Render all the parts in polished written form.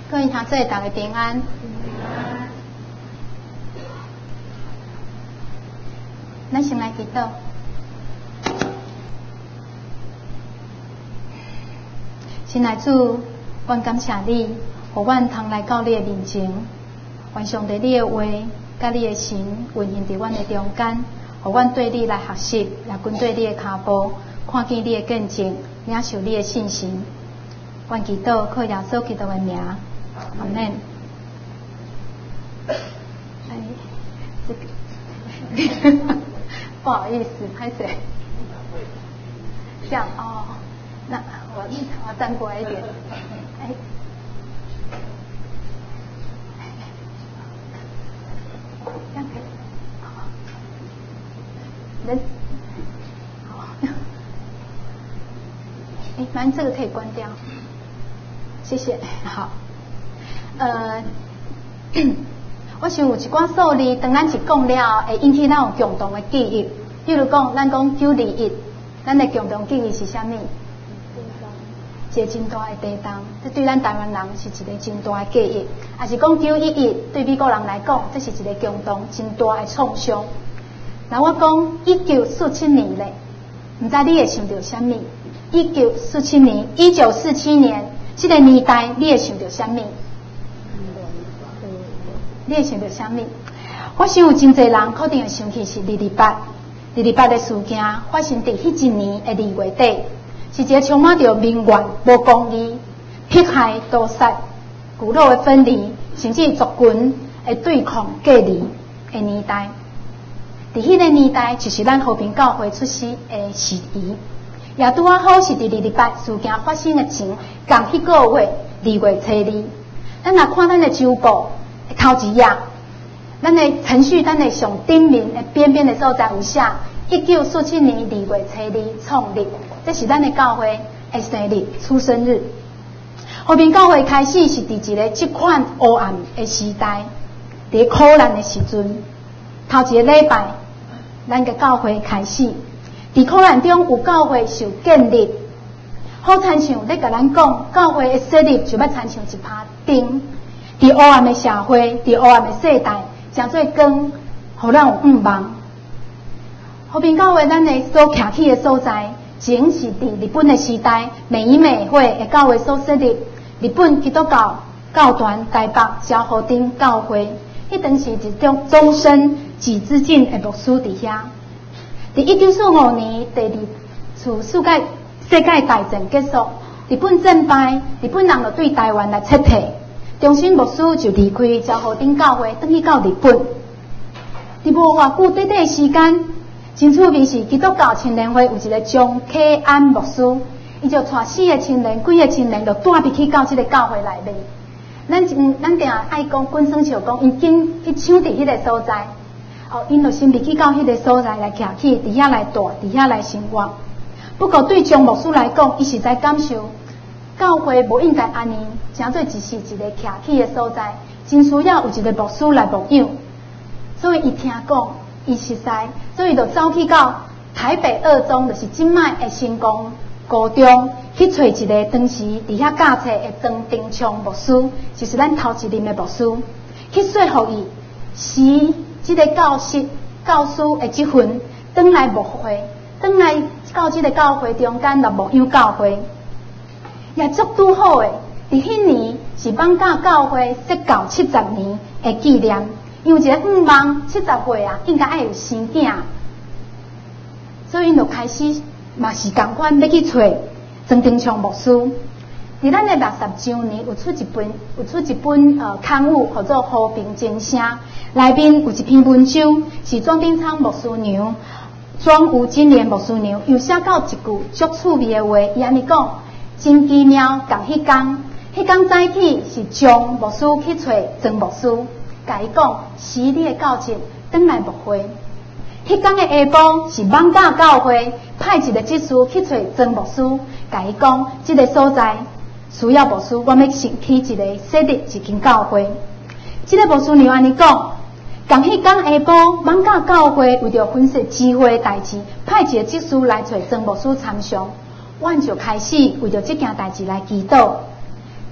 各位兄弟大家平安。咱先来祈祷。亲爱主，阮感谢你，互阮通来到你的面前，愿上帝你的话，甲你的神运行伫阮的中间，互阮对你来学习，也跟对你的脚步，看见你的见证，领受你的信心。愿祈祷靠耶稣基督的名，阿门。不好意思，拍谁？这样哦，那我站过来一点，哎，这样可以，好，人，好，哎，反正这个可以关掉，谢谢，好，我想有一寡数字，当咱是讲了，会引起咱有共同的记忆。比如讲，咱讲921，咱的共同记忆是啥物？一个真大的地震，这对咱台湾人是一个真大的记忆。也是讲911，对美国人来讲，这是一个共同真大的创伤。那我讲1947年咧，唔知你会想到啥物？1947年，1947年，这个年代你会想到啥物？你会想到啥物？我想有真侪人可能会想起是228的事件发生伫迄一年的2月底，是一个充满着民怨、无公义、迫害、屠杀、骨肉的分离，甚至族群的对抗、隔离的年代。伫迄个年代，就是咱和平教会出世的时宜，也拄啊好是伫228事件发生的前，共迄个月2月初2，咱若看咱的周报。头一页，咱的程序，咱的上顶面的边边的所在有写1947年2月初2创立，这是咱的教会的生日、出生日。和平教会开始是伫一个这款黑暗的时代，伫苦难的时阵，头一个礼拜，咱嘅教会开始，伫苦难中有教会受建立。好亲像咧甲咱讲，教会的设立就要亲像一帕灯。伫黑暗的社会，伫黑暗的世代，诚做光，互咱有望。和平教会咱的所徛起的所在，前是伫日本的时代，美以美会的教会所设立，日本基督教教团台北昭和町教会，迄当时一种终身几资进的牧师伫遐。伫1945年第二次世界大战结束，日本战败，日本人就对台湾来撤退。中心牧师就离开昭和町教会，转去到日本。伫无偌久短短的时间，真趣味是基督教青年会有一个张启安牧师，伊就带4个青年、几个青年，就带入去到这个教会内面。咱定爱讲滚耍笑讲，因紧去抢伫迄个所在，因就先入去到迄个所在来徛起，伫遐来住，伫遐来生活。不过对张牧师来讲，伊实在感受。教会无应该安尼，诚做只是一个徛起的所在，真需要有一个牧师来牧养。所以伊听讲，伊实在，所以就走去到台北二中，就是今卖的成功高中，去找一个当时伫遐教册的张丁昌牧师，就是咱头一任的牧师，去说服伊，使这个教师的这份，转来牧会，转来到这个教会中间来牧养教会。也足拄好诶！伫迄年是放假教会设教70年的纪念，因为一个望70岁啊，应该爱有生囝，所以因就开始嘛是共款要去找张丁昌牧师。伫咱的60周年有出一本刊物，叫做《和平真声》，内面有一篇文章是庄丁昌牧师娘、庄吴金莲牧师娘又写到一句足趣味的话，伊安尼讲。真奇妙，共迄天早起是张牧师去找曾牧师，甲伊讲，使你的教职转来牧会。迄天的下晡是网架教会派一个执事去找曾牧师，甲伊讲，这个所在需要牧师，我要先起一个设立一间教会。这个牧师娘安尼讲，共迄天下晡网架教会为着分析机会的代志，派一个执事来找曾牧师参详。阮就开始为着这件代志来祈祷。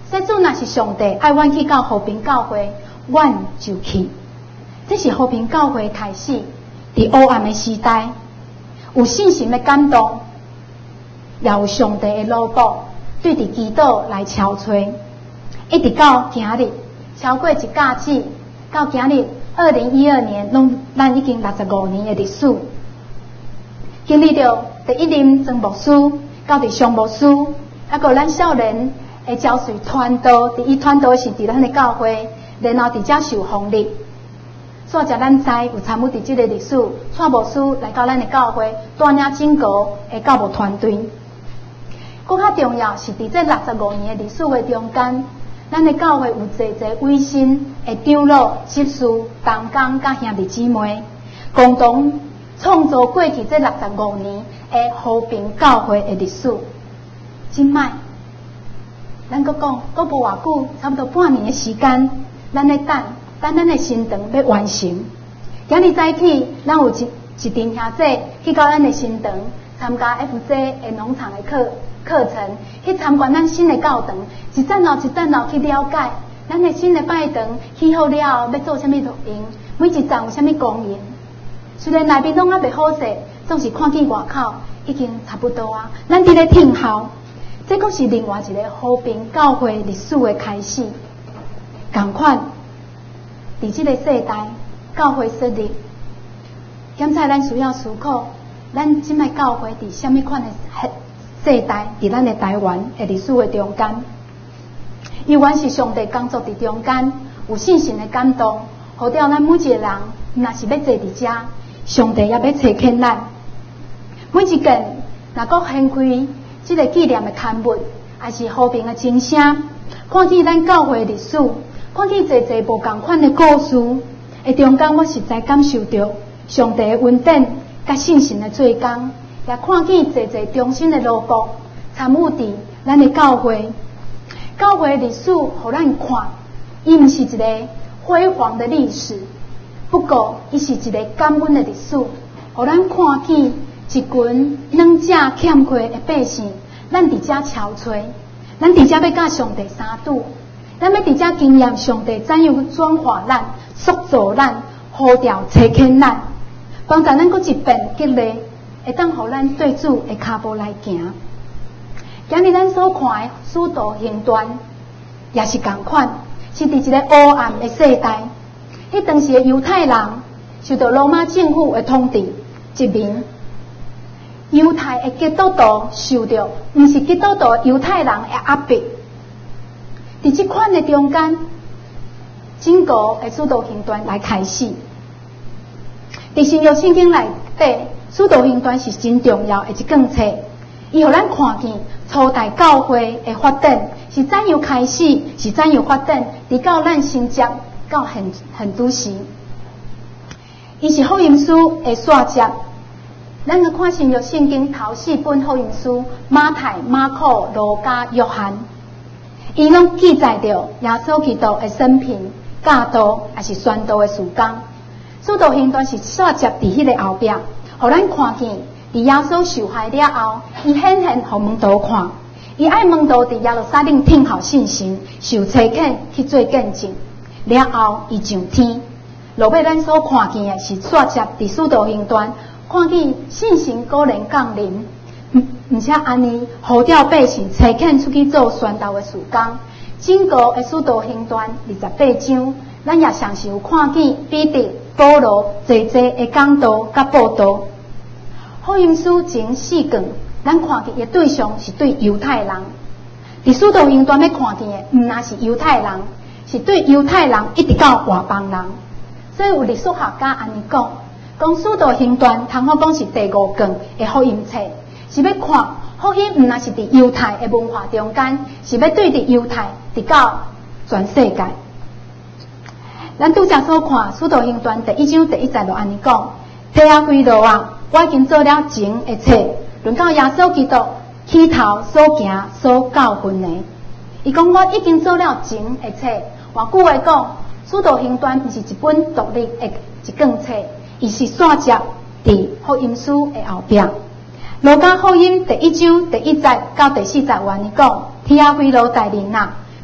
说主若是上帝爱阮去到和平教会，阮就去。这是和平教会开始，伫黑暗的时代，有信心的感动，也有上帝的罗卜对伫基督来敲吹，一直到今日超过一甲子，到今日2012年，咱已经65年的历史，经历着第一任曾牧师，到伫上牧师，还有咱少年的教随传道，伫伊传道是伫咱的教会，然后伫遮受奉礼。所以咱知有参与伫即个历史，蔡牧师来到咱的教会，带领整个的教牧团队。更较重要是伫这65年的历史的中间，咱的教会有侪委身的长老、执事、同工甲兄弟姊妹，共同创造过去这65年的和平教会的历史。今摆，咱阁讲，阁无偌久，差不多半年的时间，咱咧等咱的新堂要完成。今日早起，咱有一群兄弟去到咱的新堂参加 FJ 的农场的课程，去参观咱新的教堂，一站后一站后去了解咱的新的拜堂起好了后要做啥物用，每一站有啥物功能。虽然内面拢还袂好势，总是看见外口已经差不多啊。咱伫咧听候，这阁是另外一个和平教会历史的开始。同款，伫即个世代，教会设立，检查咱需要思考，咱即摆教会伫啥物款的世代，伫咱的台湾的历史的中间，依然是上帝工作伫中间，有信心的感动，好调咱每一个人，若是要坐伫遮，上帝也要垂肯咱。每一件若阁掀开即个纪念的刊物，也是和平的真声，看见咱教会的历史，看见侪无共款的故事，的中间我实在感受到上帝的恩典甲信心的做工，也看见侪忠心的罗卜参与伫咱的教会。教会的历史，互咱看，伊毋是一个辉煌的历史，不过伊是一个感恩的历史，互咱看见一群软弱欠缺的百姓，咱伫遮憔悴，咱伫遮要甲上帝相拄，咱要伫遮经验上帝怎样转化咱、塑造咱、呼召垂肯咱，帮助咱搁一遍激励，会当互咱对主的脚步来行。今日咱所看的使徒行传，也是同款，是伫一个黑暗的世代，迄当时的犹太人受到罗马政府的统治殖民。犹太的基督徒受到毋是基督徒犹太人的压迫，伫即款的中间，整个的使徒行传来开始。伫新约圣经内底，使徒行传是真重要的一卷册，伊互咱看见初代教会的发展是怎样开始，是怎样发展，直到咱新接到现拄时，伊是福音书的续接。咱去看新约圣经头4本福音书：马太、马可、路加、约翰，伊拢记载着耶稣基督的生平、教导，也是宣道的事工。使徒行传是续接伫迄个后壁，互咱看见，伫耶稣受害了后，伊显现互门徒看，伊爱门徒伫耶路撒冷听候信心，受差遣去做见证，了后伊上天。落尾咱所看见的是续接伫使徒行传。看见信心果然降临，而且安尼呼召百姓差遣出去做宣道的事工。整个的使徒行传28章，咱也常时有看见彼得、保罗侪的讲道甲报道。福音书前4卷，咱看见的对象是对犹太人。伫使徒行传要看见的，毋那是犹太人，是对犹太人一直到外邦人。所以有历史学家安尼讲。讲使徒行传，通好讲是第5卷的福音册，是要看福音，毋那是伫犹太的文化中间，是要对伫犹太，直到全世界。咱拄则所看使徒行传第1章第1节就安尼讲：提阿非罗啊，我已经做了前的册，论到耶稣基督起头所行所教训的。伊讲我已经做了前的册，换句话讲，使徒行传毋是一本独立的一卷册。伊是续接伫福音书的后壁。路加福音第1章第1节到第4节有安尼讲：提阿非罗大人啊，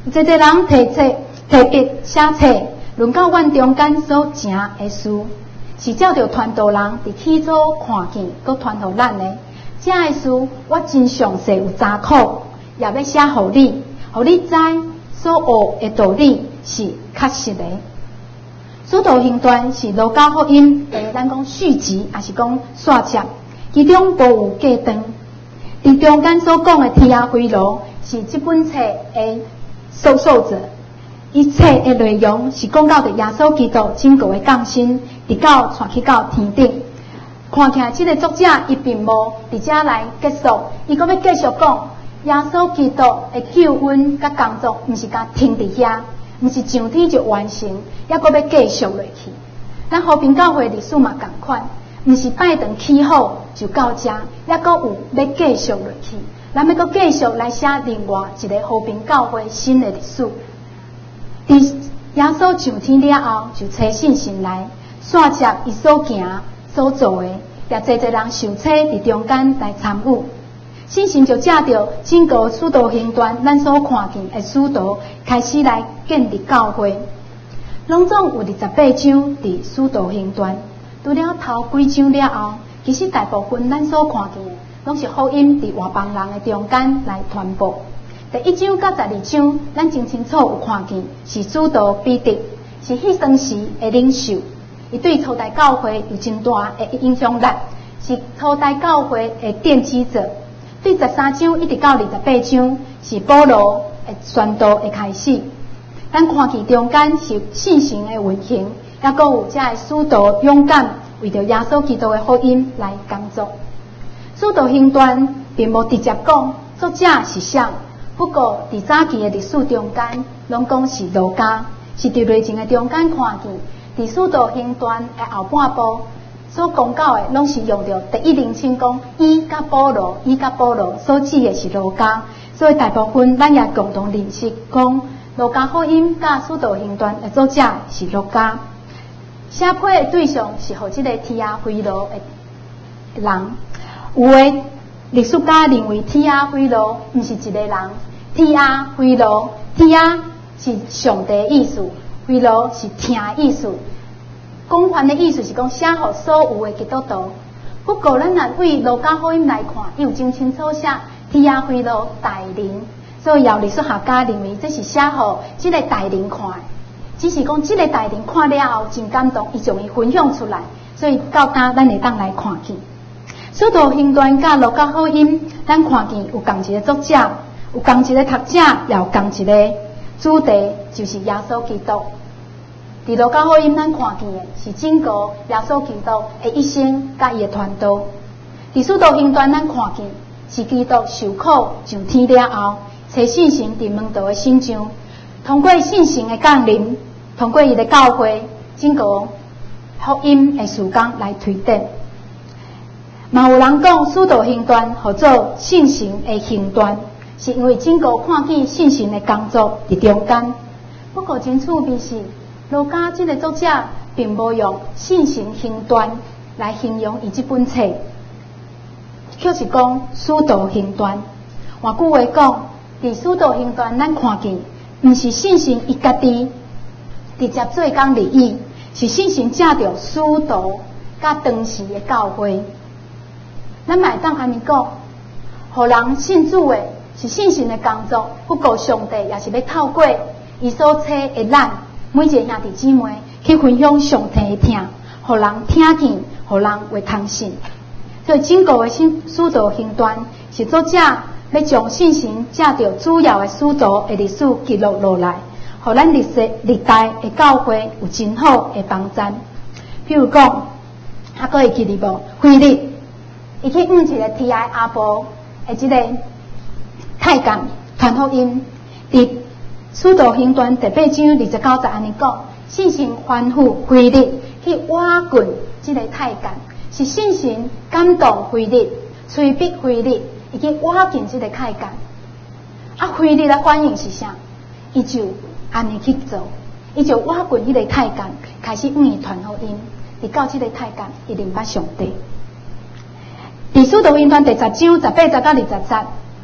这人提笔写册，论到阮中间所行的事，是照着传道人伫起初看见，佮传互咱的。这个事我真详细有查考，也要写互你，互你知所学的道理是确实的。使徒行传是路加福音的，咱讲续集，也是讲续集，其中无有隔断。伫中间所讲的天涯回路，是这本册的受者。伊册的内容是讲到的耶稣基督拯救的降生，直到传去到天顶。看起来，这个作者伊并无伫遮来结束，伊阁要继续讲耶稣基督的救恩甲工作，毋是甲停伫遐，毋是上天就完成，抑阁要继续落去。咱和平教会历史嘛共款，毋是拜堂起好就到遮，抑阁有要继续落去。咱要阁继续来写另外一个和平教会新的历史。伫耶稣上天了后，就找信心来线接伊所行所做的，也侪人受册伫中间来参与。信心就借着整个使徒行传，咱所看见的使徒开始来建立教会。拢总有28章伫使徒行传，除了头几章了后，其实大部分咱所看见的，拢是福音伫外邦人的中间来传播。第1章到12章，咱真清楚有看见是使徒彼得，是迄当时的领袖，伊对初代教会有真大的影响力，是初代教会的奠基者。对13章一直到28章，是保罗的宣道的开始。咱看见中间是信心的运行，也阁有这个使徒勇敢为着耶稣基督的福音来工作。使徒行传并无直接讲作者是谁。不过，伫早期的历史中间，拢讲是路加，是伫内情的中间看见，伫使徒行传的后半部所讲到的，拢是用着第一人称讲伊甲保罗，所指的是路加，所以大部分咱也共同认识讲，路加福音甲使徒行传的作者是路加，写批的对象是互即个天涯回路的人，有的历史家认为天涯回路毋是一个人。天涯回路，天涯是上帝的意思，回路是听的意思。广泛的意思是讲写予所有的基督徒。不过，咱若为路加福音来看，伊有真清楚写天涯回路大人，所以有历史学家认为这是写予这个大人看的。只是讲这个大人看了后真感动，伊将伊分享出来，所以到今咱会当来看见。使徒行传甲路加福音，咱看见有共一个作者。有共一个读者，也有共一个主题，就是耶稣基督。伫路加福音，咱看见的是整个耶稣基督的一生甲伊的传道。伫使徒行传，咱看见是基督受苦上天了后，找信心伫门徒的心上，通过信心的降临，通过伊的教会，整个福音的事工来推展。嘛有人讲使徒行传号做信心的行传。是因为整个看见信心的工作伫中间。不过真趣味是，路加这个作者并无用信心行传来形容伊这本册，却是讲使徒行传。换句话讲，伫使徒行传咱看见，毋是信心伊家己直接做工利益，是信心借着使徒甲当时的教会。咱嘛会当安尼讲，互人信主的。是信心的工作，不过上帝也是要透过伊所册的咱每一个兄弟姊妹去分享上帝的听，互人听见，互人会通信。所以整个的使徒行传是作者要将信心借着主要的使徒的历史记录落来，互咱历代的教会有真好的帮助。譬如讲，还佫会记得无？腓力，伊去一个天涯阿婆的这个。太监传福音，伫使徒行传第8章29节安尼讲，信心吩咐腓力去挖掘这个太监，是信心感动腓力，催逼腓力，伊去挖掘这个太监。啊，腓力的反应是啥？伊就安尼去做，伊就挖掘这个太监，开始向伊传福音，直到这个太监伊认捌上帝。伫使徒行传第10章18节到20节。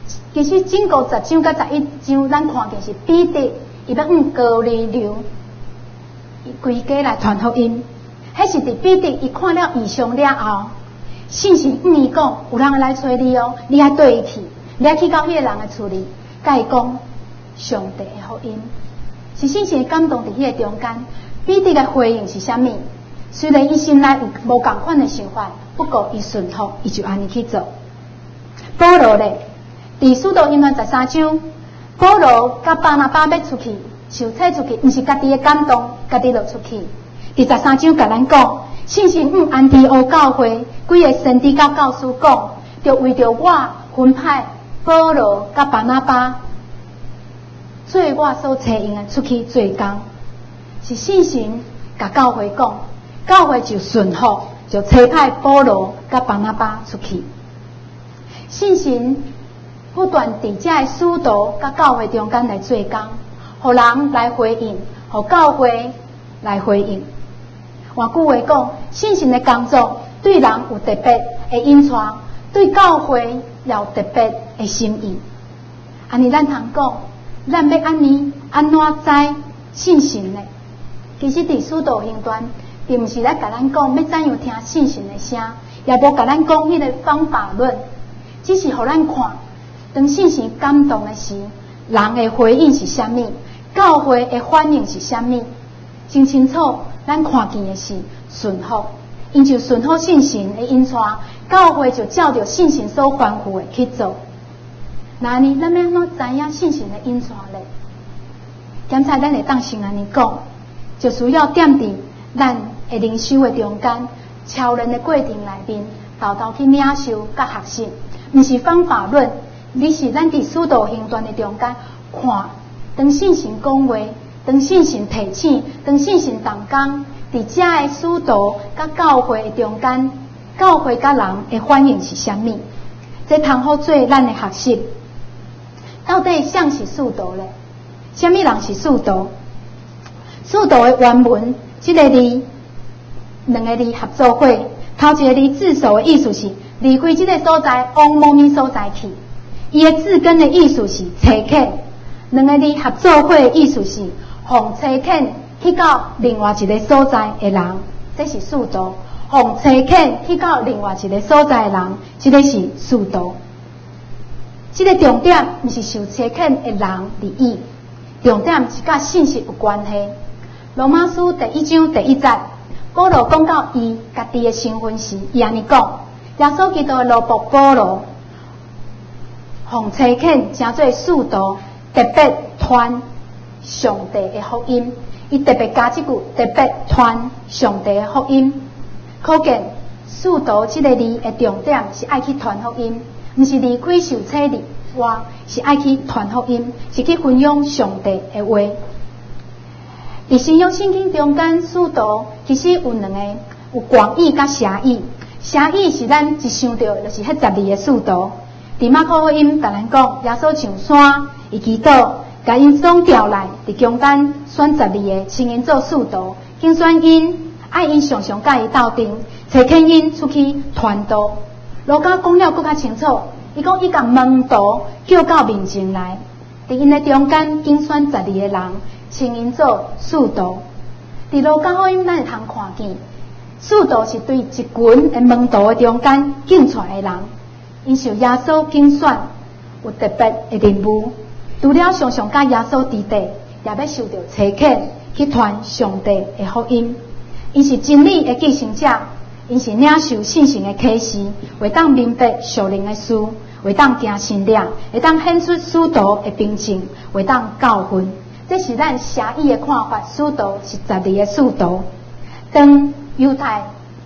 其实整个10章甲11章，咱看见是彼得伊要往高利流，伊规家来传福音。迄是伫彼得伊看了异象了后，信心伊讲，有人来找你哦，你爱对伊去，你爱去到迄个人的厝里，甲伊讲上帝的福音。是信心的感动伫迄个中间，彼得的回应是啥物？虽然伊心内有无共款的想法，不过伊顺服，伊就安尼去做。保罗咧，伫使徒行传13章，保罗甲巴拿巴要出去，受册出去，毋是家己的感动，家己就出去。第13章甲咱讲，信心安提阿教会几个先知甲教师讲，就为着我分派保罗甲巴拿巴，做我所找用的出去做工，是信心甲教会讲，教会就顺服，就差派保罗甲巴拿巴出去。信心不断伫遮的使徒甲教会中间来做工，互人来回应，互教会来回应。换句话讲，信心的工作对人有特别的引传，对教会也有特别的心意。安尼咱通讲，咱要安怎知信心呢？其实伫使徒行传，并毋是来甲咱讲要怎样听信心的声，也无甲咱讲迄个方法论，只是互咱看，当信心感动的时，人的回应是啥物，教会的反应是啥物，真清楚。咱看见的是顺服，因就顺服信心的引传，教会就照着信心所吩咐的去做。那呢，咱要安怎知影信心的引传咧？刚才咱会当先安尼讲，就需要踮伫咱的灵修的中间，超人的过程内面，豆豆去领受甲学习，毋是方法论，而是咱伫使徒行传的中间看，当信心讲话。当信心提醒，当信心动工，伫遮的使徒甲教会的中间，教会甲人的反应是啥物？这通好做咱的学习。到底谁是使徒咧？啥物人是使徒？使徒的原文，这个字两个字合作伙，头一个字自首的意思是离开这个所在，往某物所在去。伊的字根的意思是找客，两个字合作伙的意思是。奉差遣去到另外一个所在的人，这是使徒；奉差遣去到另外一个所在的人，这个是使徒。这个重点不是受差遣的人而已，重点是甲信息有关系。罗马书第1章第1节，保罗讲到伊家己的身份时，伊安尼讲：耶稣基督的奴仆保罗，奉差遣成做使徒，特别传上帝的福音，伊特别加一句特别传上帝的福音，可见使徒这个字的重点是爱去传福音，毋是离开受册里外，是爱去传福音，是去分享上帝的话。伫新约圣经中间，使徒其实有两个，有广义甲狭义。狭义是咱一想到就是迄12个使徒。伫马可福音甲咱讲，耶稣上山，伊祈祷。甲因总调来，伫中间选12个，请因做使徒，竞选因，爱因常常甲伊斗阵，找牵因出去传道。路加讲了更较清楚，伊讲伊甲门徒叫到面前来，伫因的中间竞选12个人，请因做使徒。伫路加福音咱会通看见，使徒是对一群的门徒的中间竞出的人，因受耶稣竞选，有特别的任务。除了常常甲耶稣伫地，也要受到差遣去传上帝的福音。因是真理的继承者，因是领受信心的启示，会当明白属灵的事，会当行信仰，会当显出使徒的秉性，会当教训。这是咱狭义的看法，使徒是12个使徒。当犹太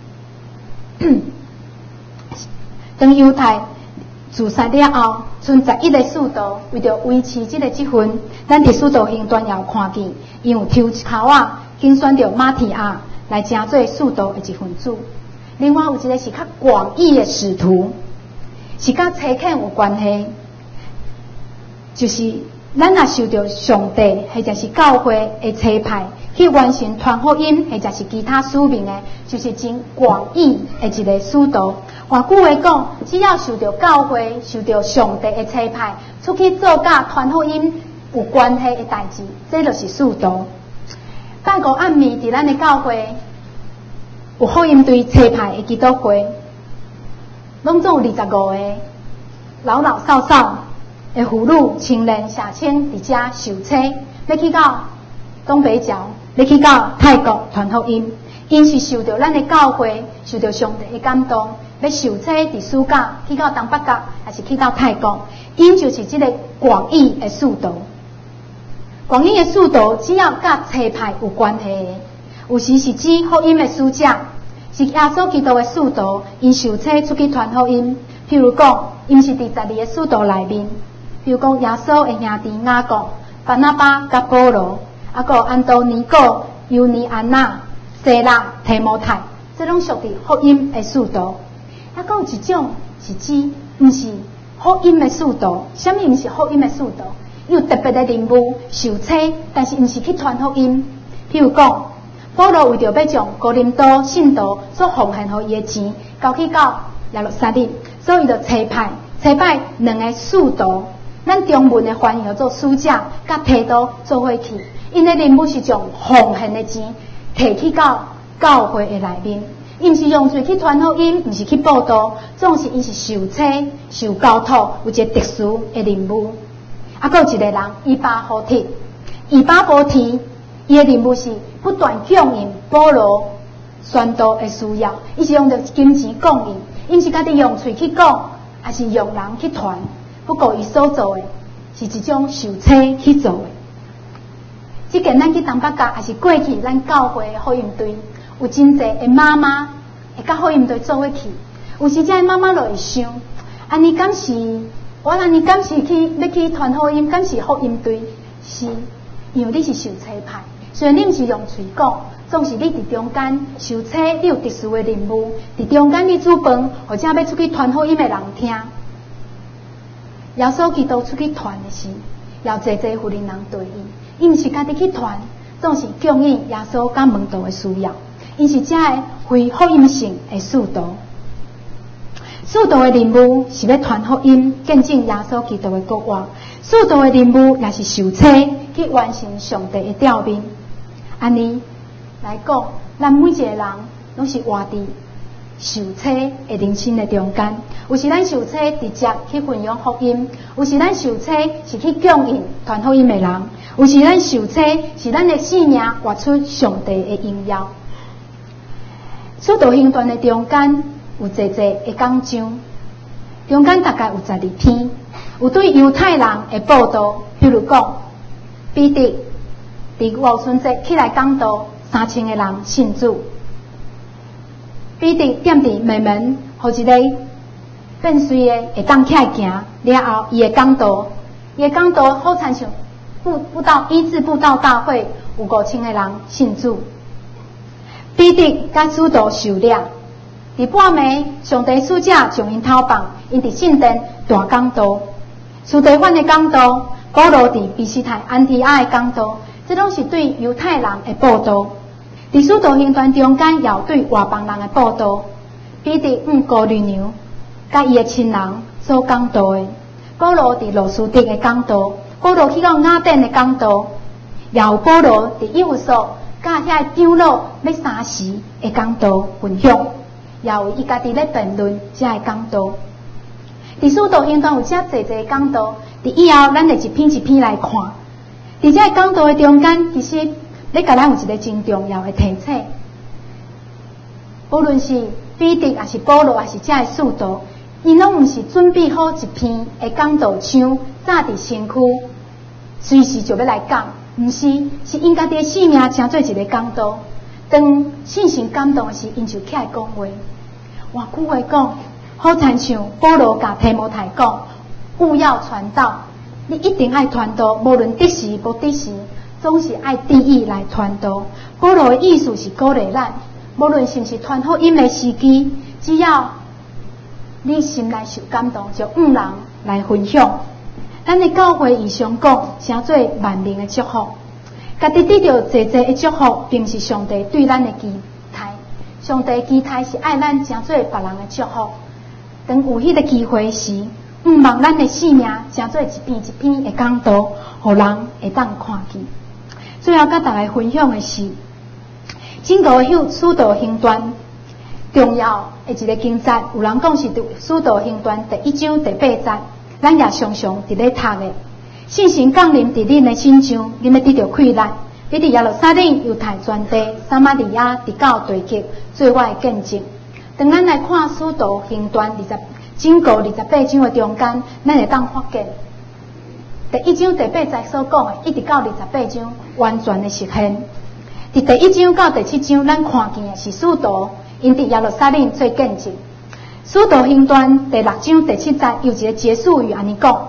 自杀了后，剩11个使徒，为着维持这个积分，咱伫使徒行传也有看见，因有抽一口啊，竞选着马提亚来成做使徒的一份子。另外有一个是较广义的使徒，是甲差遣有关系，就是咱若受到上帝或者是教会的差派去完成传福音，或者是其他使命的，就是真广义的一个使徒。换句话讲，只要受到教会、受到上帝的差派，出去做甲传福音有关系的代志，这就是使徒。拜五暗暝伫咱的教会，有福音队差派的基督会，拢总有25个老老少少的妇女、青年、社青伫遮受车，要去到东北角，要去到泰国传福音。因是受到咱的教会，受到上帝的感动，要受车伫暑假去到东北角，还是去到泰国，因就是这个广义的使徒。广义的使徒只要甲差派有关系的，有时是指福音的使者，是耶稣基督的使徒，因受车出去传福音。譬如讲，因是第12个使徒内面，譬如讲耶稣的兄弟雅各、巴拿巴甲保罗，还有安多尼古、尤尼安娜、西拉、提摩太，这拢属于福音的使徒。还有一种是指毋是福音的使徒，什么毋是福音的使徒？有特别的任务受车，但是毋是去传福音。譬如讲，保罗为着要将哥林多信徒所奉献予伊的钱交去到耶路撒冷，所以就差派2个使徒，咱中文的翻译叫做使者，甲提多做伙去。因的任务是将奉献的钱摕去到教会的内面，伊毋是用嘴去传福音，毋是去报道，总是因是受车、受交托，有一个特殊的任务。还有一个人，以巴弗提，伊的任务是不断供应保罗宣道的需要，伊是用着金钱供应，伊毋是家己用嘴去讲，还是用人去传。不过伊所做的是一种受车去做的。即个咱去东北角，还是过去咱教会的福音队，有真侪的妈妈会甲福音队做伙去。有时这妈妈就会想，安尼敢是？我安尼敢是要去传福音，敢是福音队？是，因为你是受车派，虽然你毋是用嘴讲，总是你伫中间受车，你有特殊的任务，伫中间你煮饭，或者要出去传福音的人听。耶稣基督出去传的时，要济福音人对伊，伊毋是家己去传，总是供应耶稣甲门徒的需要，因是遮个非福音性的使徒。使徒的任务是要传福音，见证耶稣基督的国话。使徒的任务也是受车去完成上帝的召命。安尼来讲，咱每一个人拢是活伫受车的人生的中间。有时咱受车直接去分享福音，有时咱受车是去供应传福音的人，有时咱受车是咱的性命活出上帝的荣耀。使徒行传的中间有济的讲章，中间大概有12篇，有对犹太人的报道，譬如讲，彼得伫五旬节起来讲道，3000个人信主。彼得踮伫门门，互一个变衰的会当起来行，了后伊会讲道，好亲像医治布道大会，有5000个人信主。彼得甲使徒受掠。伫半暝，上帝使者将因偷放，因伫圣殿大讲道。司提反的讲道，保罗伫比西太安提阿的讲道，这拢是对犹太人的报道。伫使徒行传中间，也有对外邦人的报道。彼得哥尼流甲伊的亲人所讲道的，保罗伫罗斯德的讲道，保罗去到雅典的讲道，也有保罗伫以弗所甲遐长老要3时的讲道分享。也有伊家己咧辩论遮个讲道，伫使徒行传有遮济讲道，伫以后咱就一篇一篇来看。伫遮个讲道的中间，其实咧甲咱有一个真重要的提醒，无论是彼得还是保罗还是遮个使徒，伊拢毋是准备好一篇的讲道箱，早伫身躯，随时就要来讲，毋是，是因家己的性命成做一个讲道。当信心感动的时，因就起来讲话。换句话讲，好亲像保罗甲提摩太讲，务要传道，你一定爱传道，无论得时无得时，总是爱第一来传道。保罗的意思是鼓励咱，无论是毋是传福音的时机，只要你心内受感动，就人来分享。 咱的教会以上讲，称做万民的祝福。家己得到济的祝福，并是上帝对咱的期待。上帝的期待是爱咱称做别人的祝福。当有迄个机会时，毋望咱的性命称做一篇一篇的讲道，互人会当看见。最后，甲大家分享的是，整个使徒行传重要的一个经节，有人讲是使徒行传第1章第8节，咱也常常伫咧读的。信心降临伫恁的心上，恁要得到快乐。你伫耶路撒冷、犹太全地、撒玛利亚，直到地极，做我的见证。当咱来看使徒行传整个28章的中间，咱会当发现第1章第8节所讲的，一直到28章完全的实现。伫第1章到第7章，咱看见的是使徒因伫耶路撒冷做见证。使徒行传第6章第7节有一个结束语安尼讲。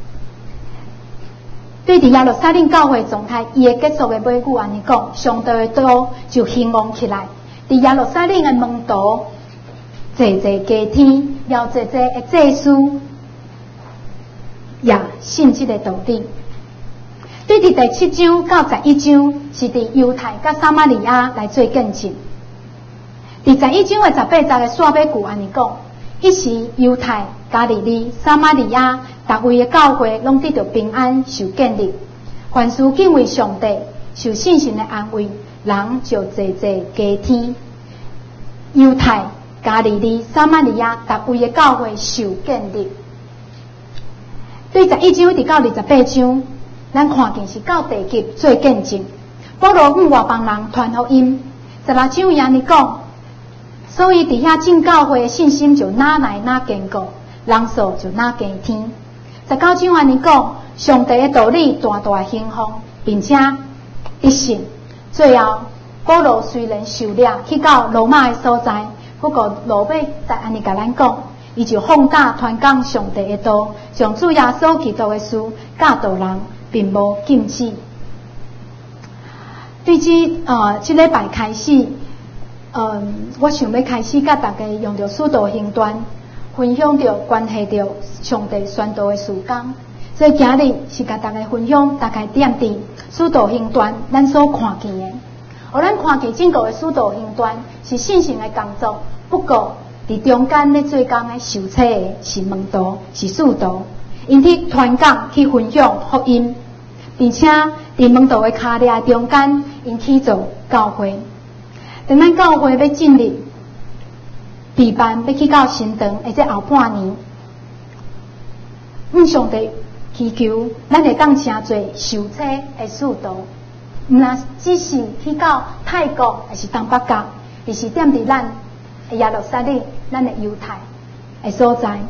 对伫耶路撒冷教会状态，伊的结束的尾句安尼讲：上帝的道就兴旺起来，伫耶路撒冷的门徒济加添，要济的祭司也信这个道理。对伫第7章到11章是伫犹太甲撒玛利亚来做见证。伫11章的18节的煞尾句安尼讲：迄时犹太、加利利、撒玛利亚，逐位的教会拢得到平安，受建立。凡事敬畏上帝，受信心的安慰，人就济加添。犹太、加利利、撒玛利亚，逐位的教会受建立。对11章直到28章，咱看见是到地极做见证。保罗向外邦人传福音。16章也安尼讲。所以伫遐进教会的信心就哪来哪坚固，人数就哪加添。19章安尼讲，上帝的道理大大兴旺，并且一信。最后，保罗虽然受掠去到罗马的所在，不过罗马在安尼甲咱讲，伊就放胆传讲上帝的道，将主耶稣基督的事教导人，并无禁止。对这礼拜开始。我想要开始甲大家用着使徒行传分享着关系着上帝宣道的事工，所以今日是甲大家分享大概点伫使徒行传咱所看见的，互咱看见整个的使徒行传是信心的工作，不过伫中间咧做工的受测的是门徒，是使徒，因去传讲去分享福音，并且伫门徒的脚链中间，因起造教会。当咱教会要进入备办，要去到神堂，或者后半年，上帝祈求咱会当成做受测的使徒，毋若只是去到泰国，还是东北角，而是踮伫咱的耶路撒冷，咱的犹太的所在。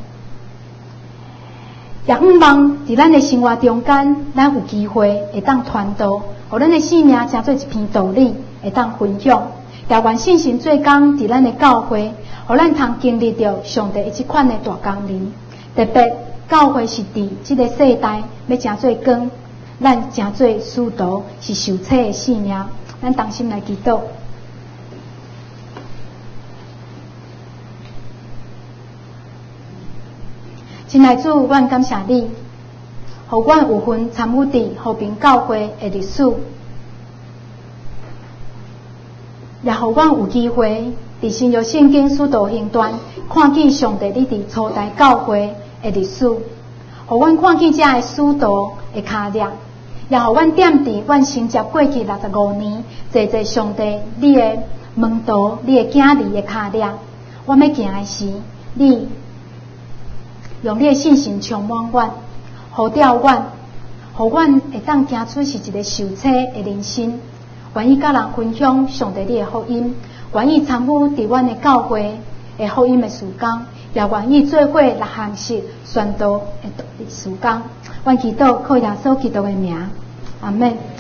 也毋望伫咱的生活中间，咱有机会会当传道，互咱的性命成做一篇道理，会当分享。也愿信心做工伫咱的教会，互咱通经历着上帝即款的大工人。特别教会是伫即个世代要成做光，咱成做使徒是受测的性命。咱同心来祈祷。亲爱的主，阮感谢你，互阮有份参与伫和平教会的历史。也互阮有机会伫新约圣经使徒行传看见上帝你伫初代教会的历史，互阮看见这个使徒的脚链，也互阮点伫阮承接过去65年，坐上帝你的门徒、你的囝儿的脚链。我要行的是你用你的信心充满阮，呼召阮，互阮会当行出是一个受测的人生。愿意甲人分享上帝你的福音，愿意参与伫阮的教会的福音的事工，也愿意做伙来学习宣道的事工。阮祈祷靠耶稣基督的名，阿门。